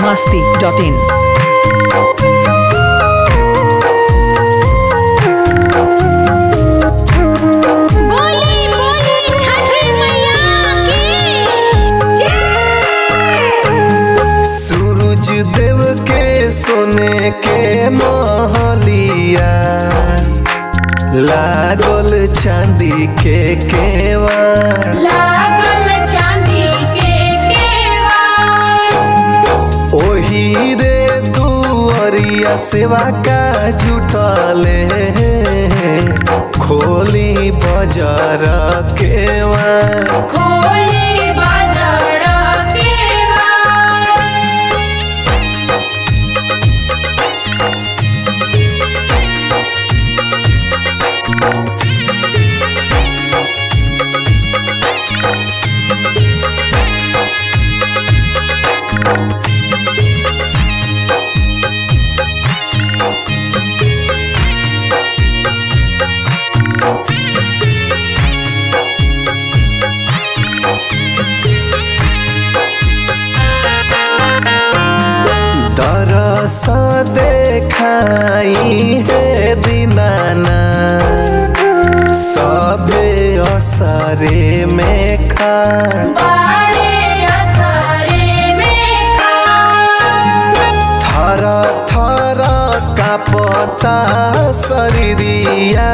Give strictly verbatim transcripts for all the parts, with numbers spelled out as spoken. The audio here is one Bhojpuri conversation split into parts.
masti dot in. देव के सोने के महलिया लागल चांदी के केवाड़ लागल चांदी के केवाड़ ओही रे दुअरिया सेवा का जुटले खोली बाजार केवाड़ खोली बाजार दरस देखाई है दीनाना सबे असरे में खा थर थर का पता शरीरिया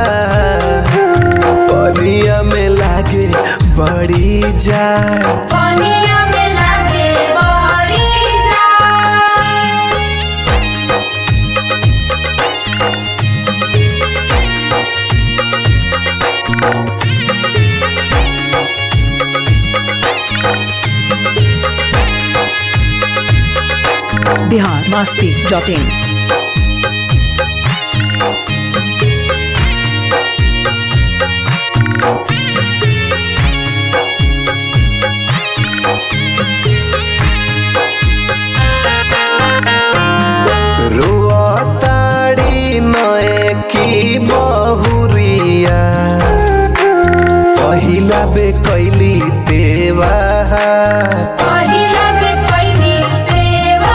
पनिया में लागे बड़ी जाए पनिया में लागे बड़ी जाए Bihar masti dot in. रुआताड़ी नए की बहुरिया पहिला बे कैली देवा पहिला बे कैली देवा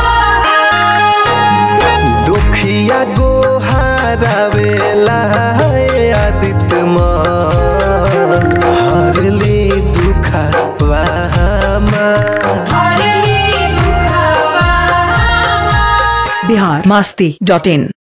दुखिया गोहारावेला आदित्य मान हरली दुखा वामा Bihar masti dot in.